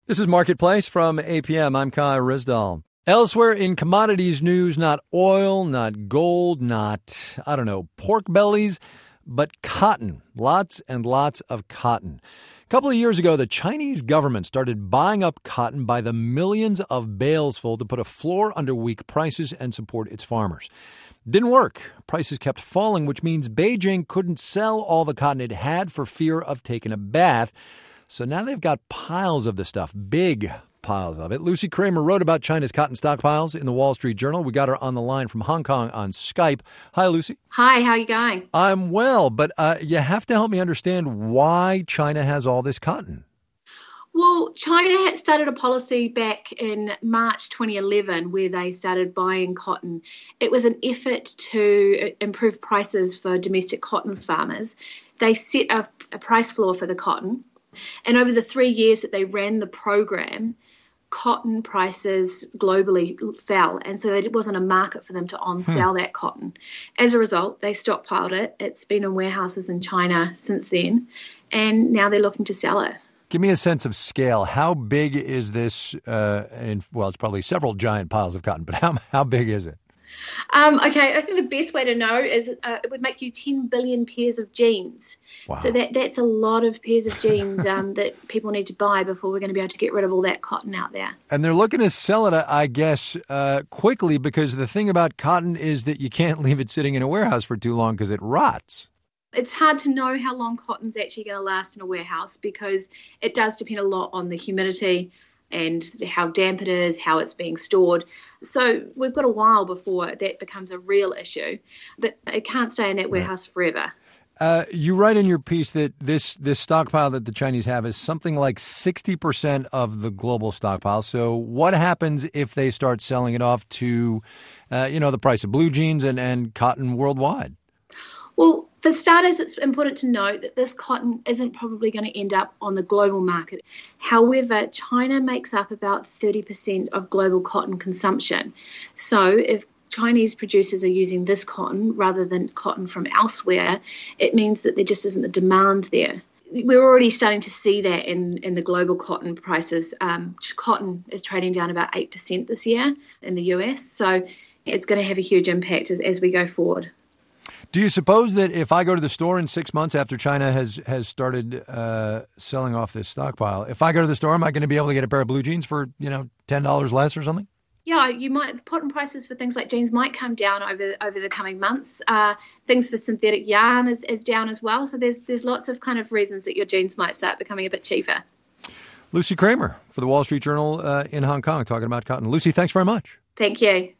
This is Marketplace from APM. I'm Kai Rizdal. Elsewhere in commodities news, not oil, not gold, not, pork bellies, but cotton. Lots and lots of cotton. A couple of years ago, the Chinese government started buying up cotton by the millions of bales full to put a floor under weak prices and support its farmers. Didn't work. Prices kept falling, which means Beijing couldn't sell all the cotton it had for fear of taking a bath. So now they've got piles of the stuff, big piles of it. Lucy Kramer wrote about China's cotton stockpiles in the Wall Street Journal. We got her on the line from Hong Kong on Skype. Hi, Lucy. Hi, how are you going? I'm well, but you have to help me understand why China has all this cotton. Well, China had started a policy back in March 2011 where they started buying cotton. It was an effort to improve prices for domestic cotton farmers. They set a price floor for the cotton. And over the 3 years that they ran the program, cotton prices globally fell. And so there wasn't a market for them to on-sell that cotton. As a result, they stockpiled it. It's been in warehouses in China since then. And now they're looking to sell it. Give me a sense of scale. How big is this? It's probably several giant piles of cotton, but how big is it? Okay, I think the best way to know is it would make you 10 billion pairs of jeans. Wow. So that's a lot of pairs of jeans that people need to buy before we're going to be able to get rid of all that cotton out there. And they're looking to sell it, I guess, quickly, because the thing about cotton is that you can't leave it sitting in a warehouse for too long because it rots. It's hard to know how long cotton's actually going to last in a warehouse because it does depend a lot on the humidity and how damp it is, how it's being stored. So we've got a while before that becomes a real issue, but it can't stay in that warehouse forever. You write in your piece that this stockpile that the Chinese have is something like 60% of the global stockpile. So what happens if they start selling it off to, the price of blue jeans and cotton worldwide? Well, for starters, it's important to note that this cotton isn't probably going to end up on the global market. However, China makes up about 30% of global cotton consumption. So if Chinese producers are using this cotton rather than cotton from elsewhere, it means that there just isn't the demand there. We're already starting to see that in the global cotton prices. Cotton is trading down about 8% this year in the US. So it's going to have a huge impact as we go forward. Do you suppose that if I go to the store in 6 months after China has started selling off this stockpile, if I go to the store, am I going to be able to get a pair of blue jeans for, $10 less or something? Yeah, you might. The cotton prices for things like jeans might come down over the coming months. Things for synthetic yarn is down as well. So there's lots of kind of reasons that your jeans might start becoming a bit cheaper. Lucy Kramer for the Wall Street Journal in Hong Kong talking about cotton. Lucy, thanks very much. Thank you.